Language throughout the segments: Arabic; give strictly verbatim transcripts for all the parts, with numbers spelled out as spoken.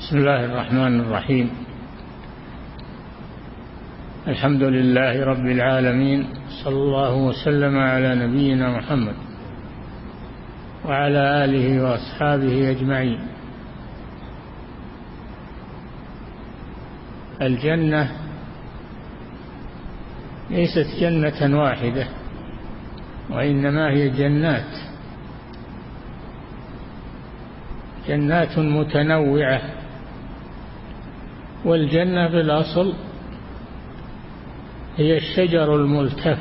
بسم الله الرحمن الرحيم. الحمد لله رب العالمين، صلى الله وسلم على نبينا محمد وعلى آله وأصحابه أجمعين. الجنة ليست جنة واحدة، وإنما هي جنات جنات متنوعة. والجنة في الأصل هي الشجر الملتف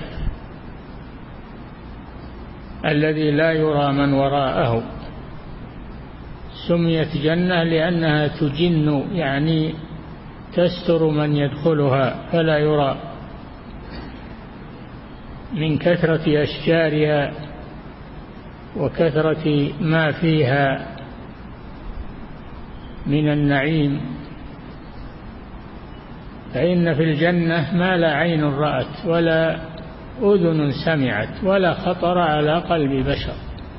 الذي لا يرى من وراءه. سميت جنة لأنها تجن، يعني تستر من يدخلها فلا يرى من كثرة أشجارها وكثرة ما فيها من النعيم. فإن في الجنة ما لا عين رأت ولا أذن سمعت ولا خطر على قلب بشر.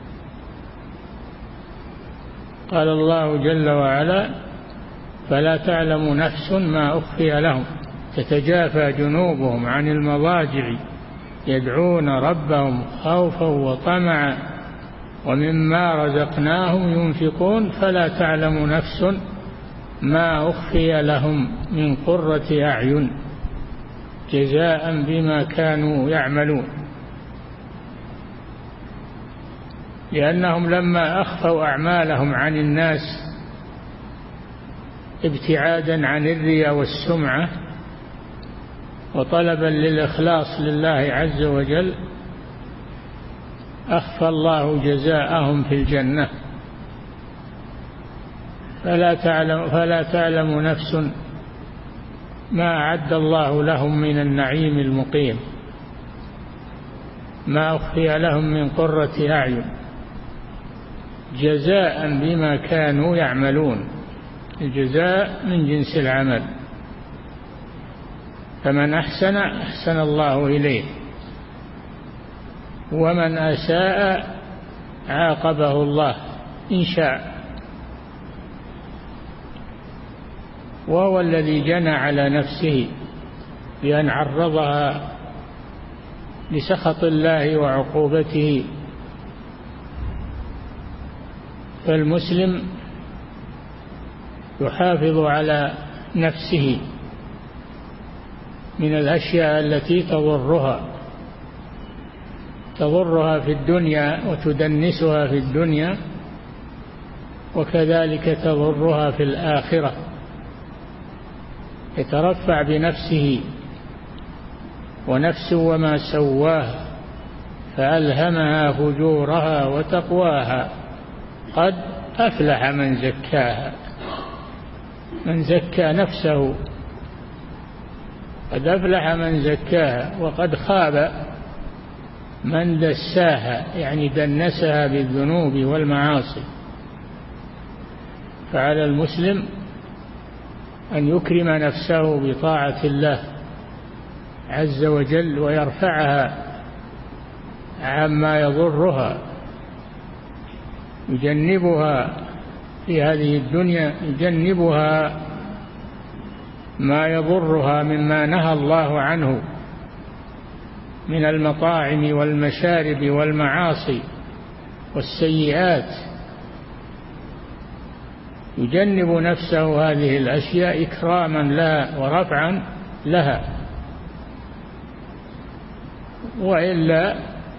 قال الله جل وعلا: فلا تعلم نفس ما أخفي لهم تتجافى جنوبهم عن المضاجع يدعون ربهم خوفا وطمعا ومما رزقناهم ينفقون فلا تعلم نفس ما أخفي لهم من قرة أعين جزاء بما كانوا يعملون. لأنهم لما أخفوا أعمالهم عن الناس ابتعادا عن الرياء والسمعة وطلبا للإخلاص لله عز وجل، أخفى الله جزاءهم في الجنة. فلا تعلم, فلا تعلم نفس ما أعد الله لهم من النعيم المقيم، ما أخفي لهم من قرة أعين جزاء بما كانوا يعملون. الجزاء من جنس العمل، فمن أحسن أحسن الله إليه، ومن أساء عاقبه الله إن شاء. وهو الذي جنى على نفسه بأن عرضها لسخط الله وعقوبته. فالمسلم يحافظ على نفسه من الأشياء التي تضرها تضرها في الدنيا وتدنسها في الدنيا، وكذلك تضرها في الآخرة. يترفع بنفسه: ونفس وما سواها فألهمها فجورها وتقواها قد أفلح من زكاها. من زكى نفسه قد أفلح من زكاها، وقد خاب من دساها، يعني دنسها بالذنوب والمعاصي. فعلى المسلم أن يكرم نفسه بطاعة الله عز وجل ويرفعها عما يضرها، يجنبها في هذه الدنيا، يجنبها ما يضرها مما نهى الله عنه من المطاعم والمشارب والمعاصي والسيئات. يجنب نفسه هذه الأشياء إكراما لها ورفعا لها، وإلا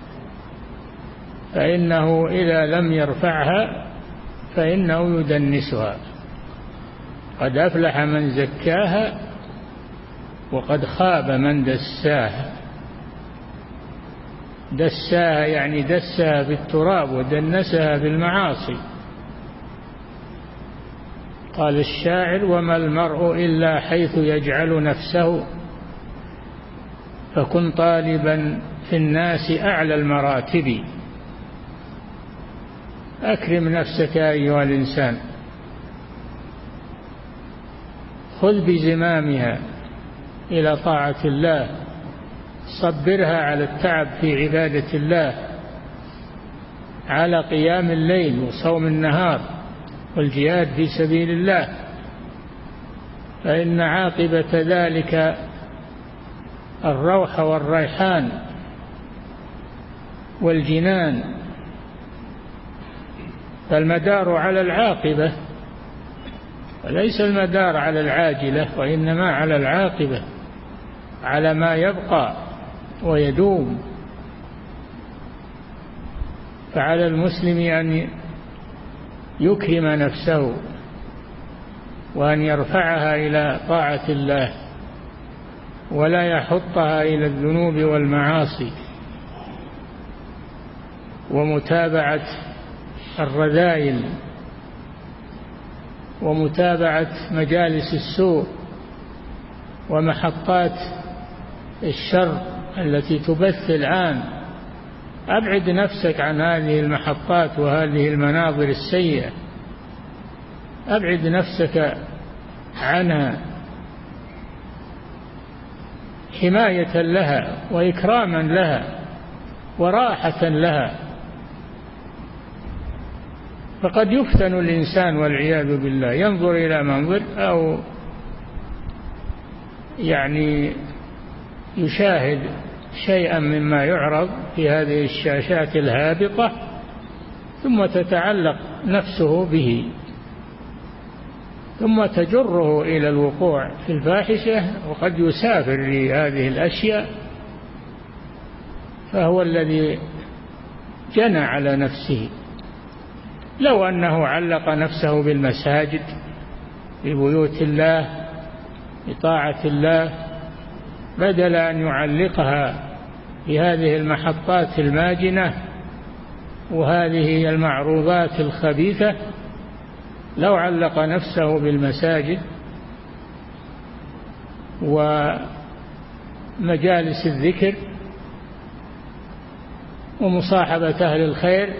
فإنه إذا لم يرفعها فإنه يدنسها. قد أفلح من زكاها وقد خاب من دساها. دساها يعني دسها بالتراب ودنسها بالمعاصي. قال الشاعر: وما المرء إلا حيث يجعل نفسه فكن طالبا في الناس أعلى المراتب. أكرم نفسك أيها الإنسان، خذ بزمامها إلى طاعة الله، صبرها على التعب في عبادة الله، على قيام الليل وصوم النهار والجهاد في سبيل الله. فإن عاقبة ذلك الروح والريحان والجنان. فالمدار على العاقبة وليس المدار على العاجلة، وإنما على العاقبة، على ما يبقى ويدوم. فعلى المسلم أن يكرم نفسه وأن يرفعها إلى طاعة الله ولا يحطها إلى الذنوب والمعاصي ومتابعة الرذائل ومتابعة مجالس السوء ومحطات الشر التي تبث الآن. أبعد نفسك عن هذه المحطات وهذه المناظر السيئة، أبعد نفسك عنها حماية لها وإكراما لها وراحة لها. فقد يفتن الإنسان والعياذ بالله، ينظر إلى منظر أو يعني يشاهد شيئا مما يعرض في هذه الشاشات الهابطة، ثم تتعلق نفسه به، ثم تجره إلى الوقوع في الفاحشة، وقد يسافر لهذه الأشياء، فهو الذي جنى على نفسه. لو أنه علق نفسه بالمساجد ببيوت الله بطاعة الله بدل أن يعلقها بهذه المحطات الماجنة وهذه المعروضات الخبيثة، لو علق نفسه بالمساجد ومجالس الذكر ومصاحبة أهل الخير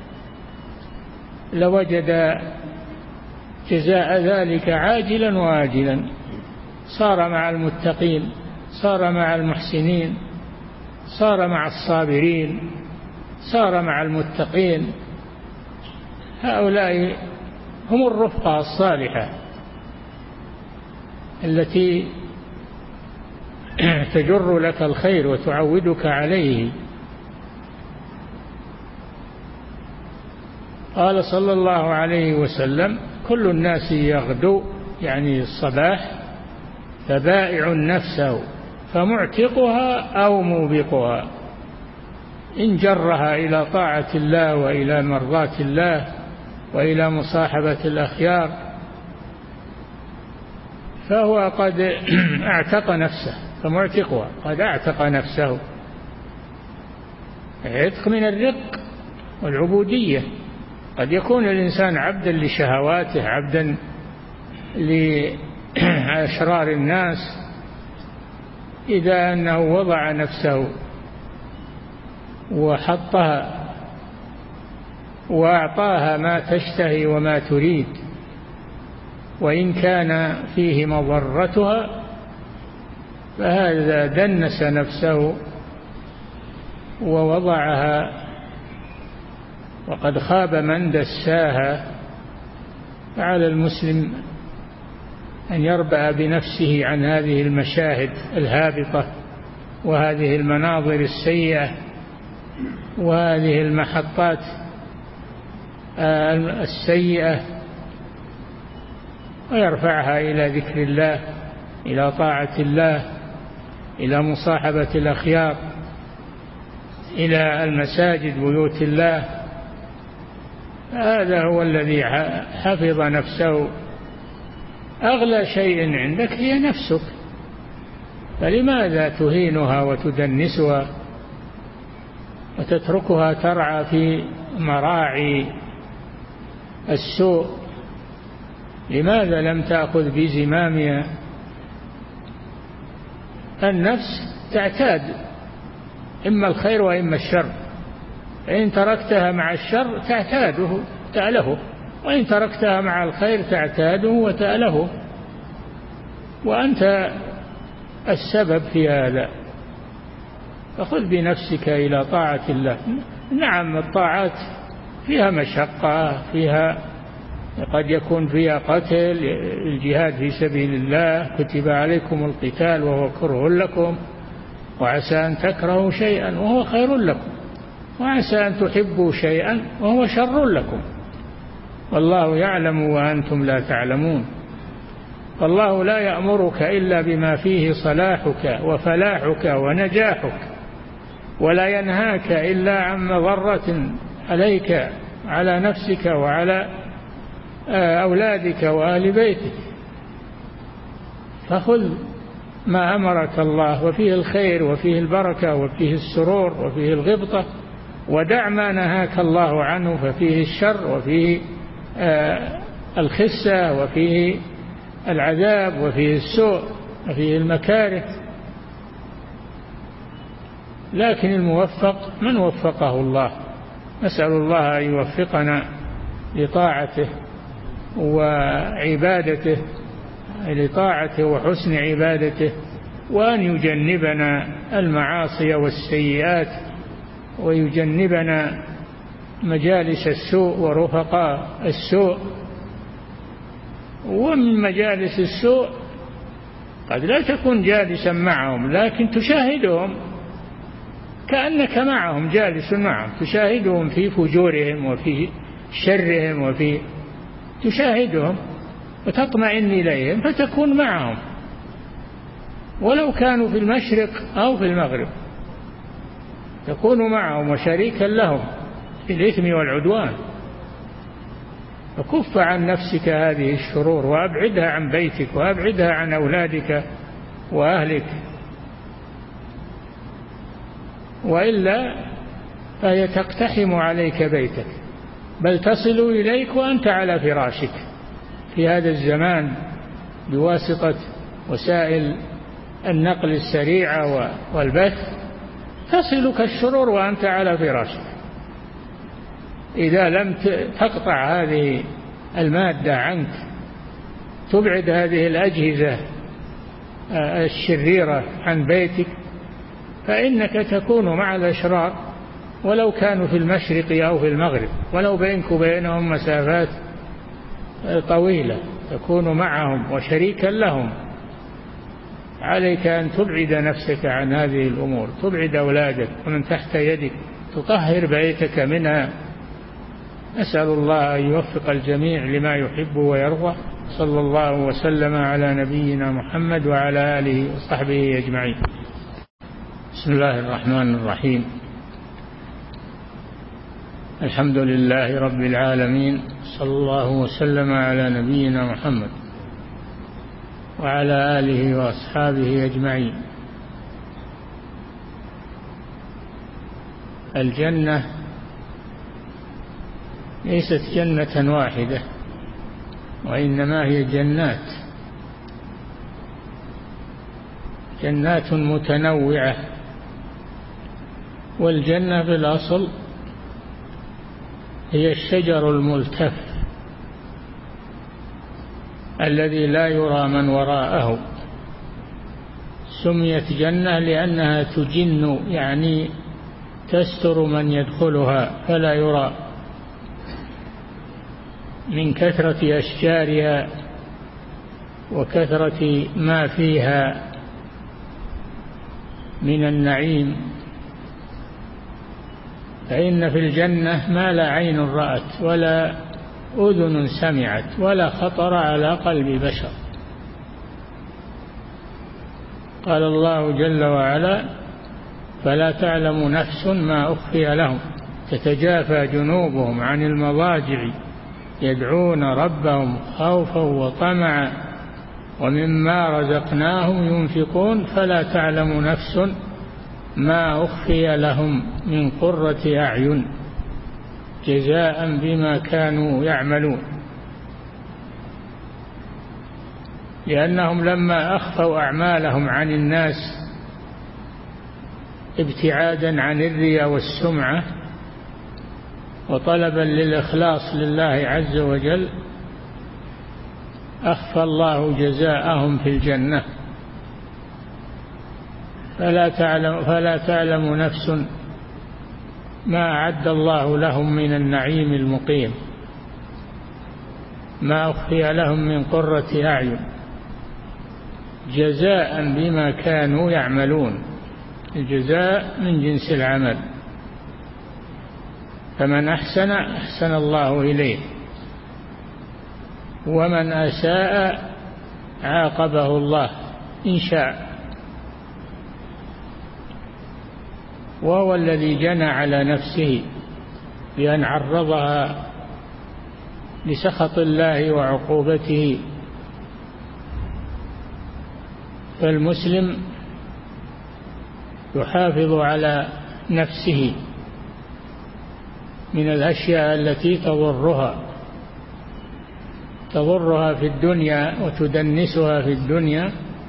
لوجد جزاء ذلك عاجلا وآجلا. صار مع المتقين، صار مع المحسنين، صار مع الصابرين، صار مع المتقين. هؤلاء هم الرفقة الصالحة التي تجر لك الخير وتعودك عليه. قال صلى الله عليه وسلم: كل الناس يغدو، يعني الصباح، فبائع نفسه فمعتقها أو موبقها، إن جرها إلى طاعة الله وإلى مرضاة الله وإلى مصاحبة الأخيار فهو قد اعتق نفسه، فمعتقها قد اعتق نفسه. عتق من الرق والعبودية. قد يكون الإنسان عبدا لشهواته، عبدا لأشرار الناس، إذا أنه وضع نفسه وحطها وأعطاها ما تشتهي وما تريد، وإن كان فيه مضرتها، فهذا دنس نفسه ووضعها، وقد خاب من دساها. فعلى المسلم أن يربأ بنفسه عن هذه المشاهد الهابطة وهذه المناظر السيئة وهذه المحطات السيئة، ويرفعها إلى ذكر الله، إلى طاعة الله، إلى مصاحبة الأخيار، إلى المساجد بيوت الله. هذا هو الذي حفظ نفسه. أغلى شيء عندك هي نفسك، فلماذا تهينها وتدنسها وتتركها ترعى في مراعي السوء؟ لماذا لم تأخذ بزمامها؟ النفس تعتاد إما الخير وإما الشر، إن تركتها مع الشر تعتاده تأله، وإن تركتها مع الخير تعتاده وتأله، وأنت السبب في هذا. فخذ بنفسك إلى طاعة الله. نعم الطاعات فيها مشقة، فيها قد يكون فيها قتل، الجهاد في سبيل الله، كتب عليكم القتال وهو كره لكم، وعسى أن تكرهوا شيئا وهو خير لكم، وعسى أن تحبوا شيئا وهو شر لكم، والله يعلم وأنتم لا تعلمون. فالله لا يأمرك إلا بما فيه صلاحك وفلاحك ونجاحك، ولا ينهاك إلا عن مضرة عليك، على نفسك وعلى أولادك وآل بيتك. فخذ ما أمرك الله، وفيه الخير وفيه البركة وفيه السرور وفيه الغبطة، ودع ما نهاك الله عنه ففيه الشر وفيه الخسة وفيه العذاب وفيه السوء وفيه المكاره. لكن الموفق من وفقه الله. نسأل الله أن يوفقنا لطاعته وعبادته، لطاعته وحسن عبادته، وأن يجنبنا المعاصي والسيئات، ويجنبنا مجالس السوء ورفقاء السوء. ومن مجالس السوء قد لا تكون جالسا معهم، لكن تشاهدهم كأنك معهم، جالس معهم، تشاهدهم في فجورهم وفي شرهم، وفي تشاهدهم وتطمئن إليهم فتكون معهم، ولو كانوا في المشرق أو في المغرب تكون معهم وشريكا لهم في الإثم والعدوان. فكف عن نفسك هذه الشرور، وأبعدها عن بيتك، وأبعدها عن أولادك وأهلك، وإلا فهي تقتحم عليك بيتك، بل تصل إليك وأنت على فراشك في هذا الزمان بواسطة وسائل النقل السريعة والبث. تصلك الشرور وأنت على فراشك إذا لم تقطع هذه المادة عنك، تبعد هذه الأجهزة الشريرة عن بيتك، فإنك تكون مع الأشرار ولو كانوا في المشرق أو في المغرب، ولو بينك وبينهم مسافات طويلة تكون معهم وشريكا لهم. عليك أن تبعد نفسك عن هذه الأمور، تبعد أولادك ومن تحت يدك، تطهر بيتك منها. أسأل الله أن يوفق الجميع لما يحب ويرضى. صلى الله وسلم على نبينا محمد وعلى آله وصحبه أجمعين. بسم الله الرحمن الرحيم. الحمد لله رب العالمين، صلى الله وسلم على نبينا محمد وعلى آله وأصحابه أجمعين. الجنة ليست جنة واحدة، وإنما هي جنات جنات متنوعة. والجنة في الأصل هي الشجر الملتف الذي لا يرى من وراءه. سميت جنة لأنها تجن، يعني تستر من يدخلها فلا يرى، من كثرة أشجارها وكثرة ما فيها من النعيم. فإن في الجنة ما لا عين رأت ولا أذن سمعت ولا خطر على قلب بشر. قال الله جل وعلا: فلا تعلم نفس ما أخفي لهم تتجافى جنوبهم عن المضاجع يدعون ربهم خوفا وطمعا ومما رزقناهم ينفقون فلا تعلم نفس ما أخفي لهم من قرة أعين جزاء بما كانوا يعملون. لأنهم لما أخفوا أعمالهم عن الناس ابتعادا عن الرياء والسمعة وطلبا للإخلاص لله عز وجل، أخفى الله جزاءهم في الجنة. فلا تعلم, فلا تعلم نفس ما أعد الله لهم من النعيم المقيم. ما أخفي لهم من قرة أعين جزاء بما كانوا يعملون. الجزاء من جنس العمل، فمن أحسن أحسن الله إليه، ومن أساء عاقبه الله إن شاء. وهو الذي جنى على نفسه بأن عرضها لسخط الله وعقوبته. فالمسلم يحافظ على نفسه من الأشياء التي تضرها تضرها في الدنيا وتدنسها في الدنيا،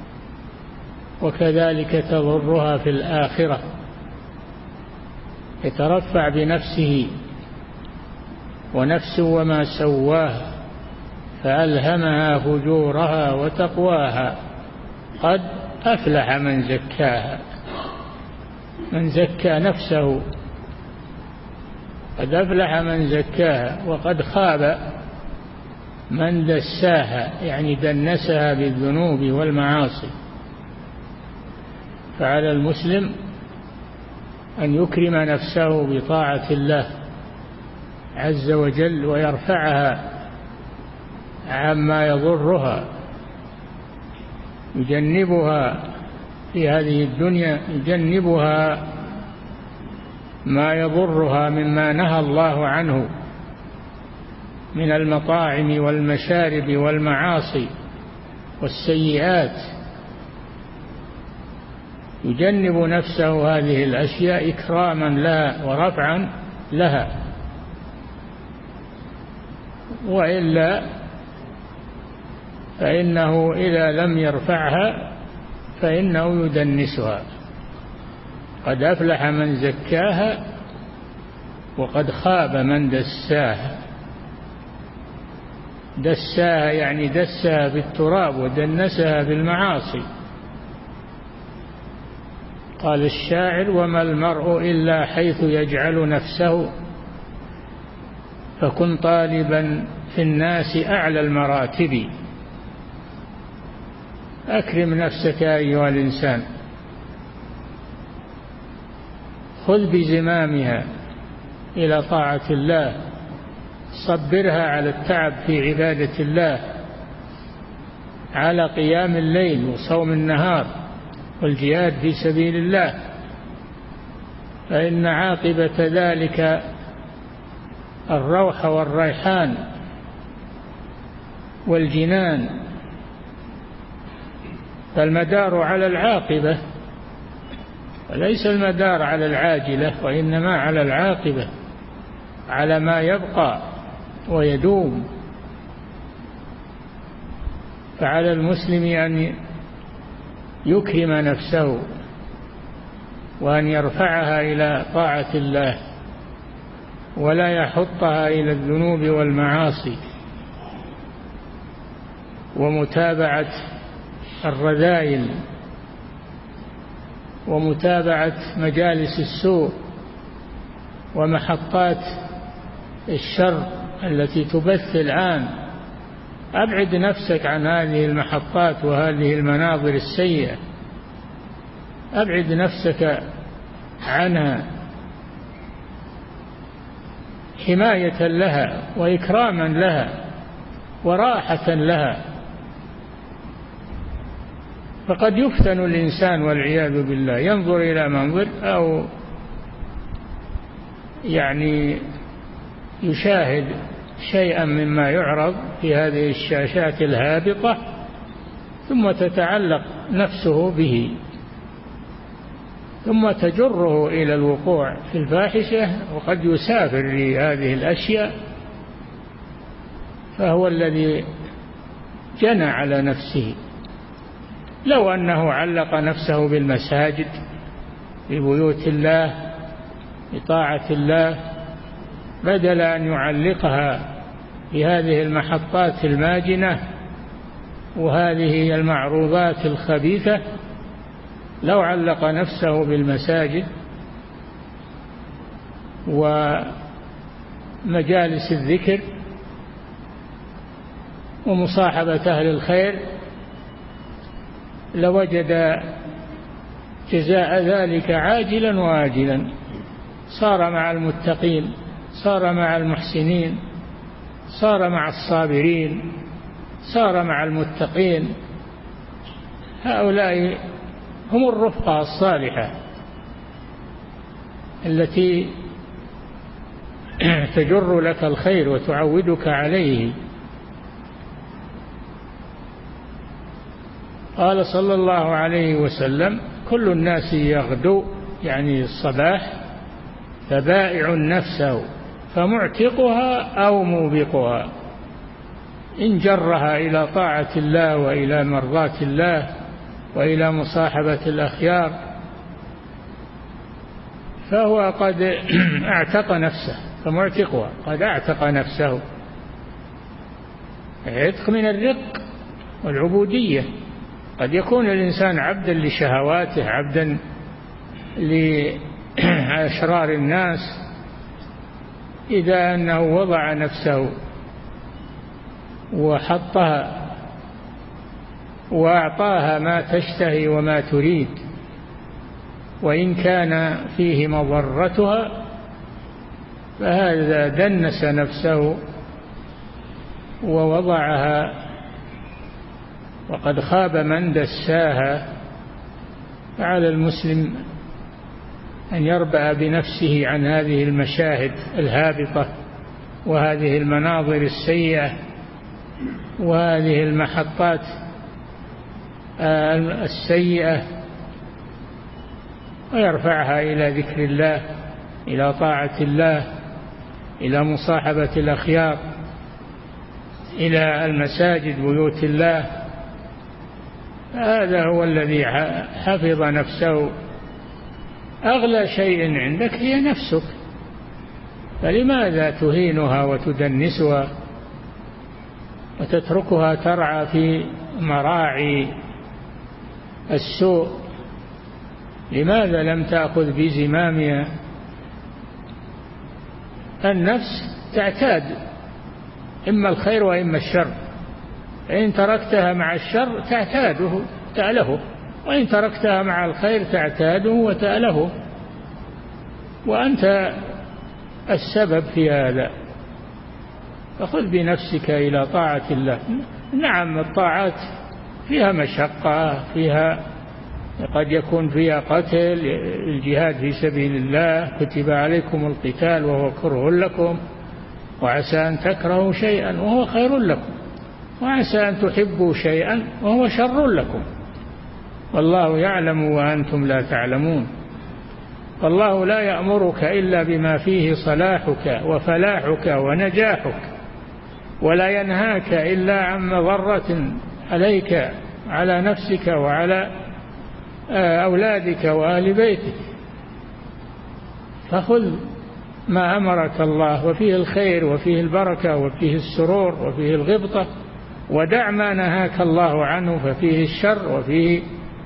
وكذلك تضرها في الآخرة. يترفع بنفسه. ونفس وما سواها فألهمها فجورها وتقواها قد أفلح من زكاها. من زكى نفسه قد أفلح من زكاها، وقد خاب من دساها، يعني دنسها بالذنوب والمعاصي. فعلى المسلم أن يكرم نفسه بطاعة الله عز وجل ويرفعها عما يضرها، يجنبها في هذه الدنيا، يجنبها ما يضرها مما نهى الله عنه من المطاعم والمشارب والمعاصي والسيئات. يجنب نفسه هذه الأشياء إكراما لها ورفعا لها، وإلا فإنه إذا لم يرفعها فإنه يدنسها. قد أفلح من زكاها وقد خاب من دساها. دساها يعني دسها بالتراب ودنسها بالمعاصي. قال الشاعر: وما المرء إلا حيث يجعل نفسه، فكن طالبا في الناس أعلى المراتب. أكرم نفسك أيها الإنسان، خذ بزمامها إلى طاعة الله، صبرها على التعب في عبادة الله، على قيام الليل وصوم النهار والجهاد في سبيل الله، فإن عاقبة ذلك الروح والريحان والجنان. فالمدار على العاقبة وليس المدار على العاجلة، وإنما على العاقبة، على ما يبقى ويدوم. فعلى المسلم أن يكرم نفسه وأن يرفعها إلى طاعة الله، ولا يحطها إلى الذنوب والمعاصي ومتابعة الرذائل ومتابعة مجالس السوء ومحطات الشر التي تبث الآن. أبعد نفسك عن هذه المحطات وهذه المناظر السيئة، أبعد نفسك عنها حماية لها وإكراما لها وراحة لها. فقد يفتن الإنسان والعياذ بالله، ينظر إلى منظر أو يعني يشاهد شيئا مما يعرض في هذه الشاشات الهابطة، ثم تتعلق نفسه به، ثم تجره إلى الوقوع في الفاحشة، وقد يسافر لهذه الأشياء. فهو الذي جنى على نفسه. لو أنه علق نفسه بالمساجد ببيوت الله بطاعة الله، بدل أن يعلقها بهذه المحطات الماجنة وهذه المعروضات الخبيثة، لو علق نفسه بالمساجد ومجالس الذكر ومصاحبة أهل الخير لوجد جزاء ذلك عاجلا وآجلا. صار مع المتقين، صار مع المحسنين، صار مع الصابرين، صار مع المتقين. هؤلاء هم الرفقة الصالحة التي تجر لك الخير وتعودك عليه. قال صلى الله عليه وسلم: كل الناس يغدو، يعني الصباح، فبائع نفسه فمعتقها أو موبقها، إن جرها إلى طاعة الله وإلى مرضاة الله وإلى مصاحبة الأخيار فهو قد اعتق نفسه، فمعتقها قد اعتق نفسه. عتق من الرق والعبودية. قد يكون الإنسان عبدا لشهواته، عبدا لأشرار الناس، إذا أنه وضع نفسه وحطها وأعطاها ما تشتهي وما تريد، وإن كان فيه مضرتها، فهذا دنس نفسه ووضعها، وقد خاب من دساها. فعلى المسلم أن يربأ بنفسه عن هذه المشاهد الهابطة وهذه المناظر السيئة وهذه المحطات السيئة، ويرفعها إلى ذكر الله، إلى طاعة الله، إلى مصاحبة الأخيار، إلى المساجد بيوت الله. هذا هو الذي حفظ نفسه. أغلى شيء عندك هي نفسك، فلماذا تهينها وتدنسها وتتركها ترعى في مراعي السوء؟ لماذا لم تأخذ بزمامها؟ النفس تعتاد إما الخير وإما الشر، إن تركتها مع الشر تعتاده تأله، وإن تركتها مع الخير تعتاده وتأله، وأنت السبب في هذا. فخذ بنفسك إلى طاعة الله. نعم الطاعات فيها مشقة، فيها قد يكون فيها قتل، الجهاد في سبيل الله كتب عليكم القتال وهو كره لكم، وعسى أن تكرهوا شيئا وهو خير لكم، وعسى أن تحبوا شيئا وهو شر لكم، والله يعلم وأنتم لا تعلمون. فالله لا يأمرك إلا بما فيه صلاحك وفلاحك ونجاحك، ولا ينهاك إلا عن مضرة عليك، على نفسك وعلى أولادك وأهل بيتك. فخذ ما أمرك الله، وفيه الخير وفيه البركة وفيه السرور وفيه الغبطة، ودع ما نهاك الله عنه ففيه الشر وفيه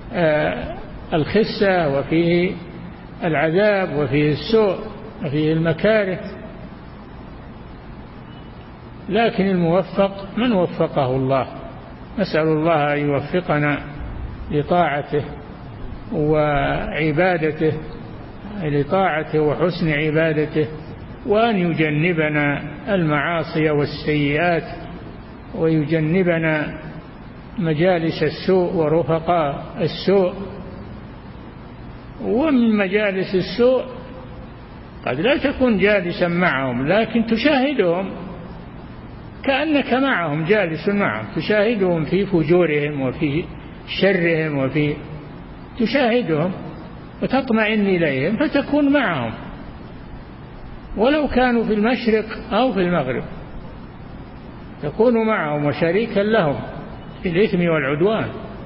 الخسة وفيه العذاب وفيه السوء وفيه المكاره. لكن الموفق من وفقه الله. نسأل الله أن يوفقنا لطاعته وعبادته، لطاعته وحسن عبادته، وأن يجنبنا المعاصي والسيئات، ويجنبنا مجالس السوء ورفقاء السوء. ومن مجالس السوء قد لا تكون جالسا معهم، لكن تشاهدهم كأنك معهم، جالس معهم، تشاهدهم في فجورهم وفي شرهم، وفي تشاهدهم وتطمئن إليهم فتكون معهم، ولو كانوا في المشرق أو في المغرب تكون معهم وشريكا لهم في الإثم والعدوان.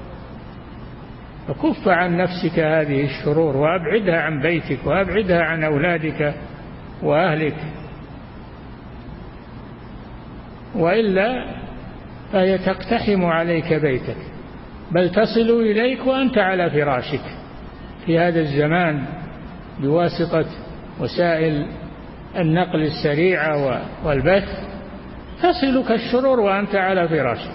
فكف عن نفسك هذه الشرور، وأبعدها عن بيتك، وأبعدها عن أولادك وأهلك، وإلا فهي تقتحم عليك بيتك، بل تصل إليك وأنت على فراشك في هذا الزمان بواسطة وسائل النقل السريعة والبث. تصلك الشرور وأنت على فراشك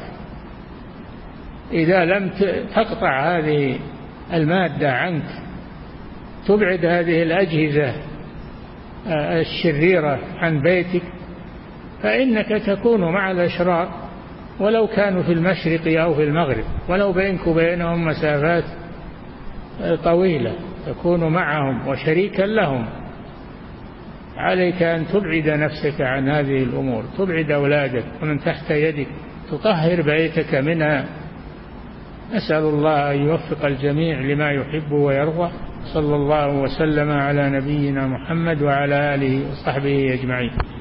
إذا لم تقطع هذه المادة عنك، تبعد هذه الأجهزة الشريرة عن بيتك، فإنك تكون مع الأشرار ولو كانوا في المشرق أو في المغرب، ولو بينك وبينهم مسافات طويلة تكون معهم وشريكا لهم. عليك أن تبعد نفسك عن هذه الأمور، تبعد أولادك ومن تحت يدك، تطهر بيتك منها. أسأل الله أن يوفق الجميع لما يحب ويرضى. صلى الله وسلم على نبينا محمد وعلى آله وصحبه أجمعين.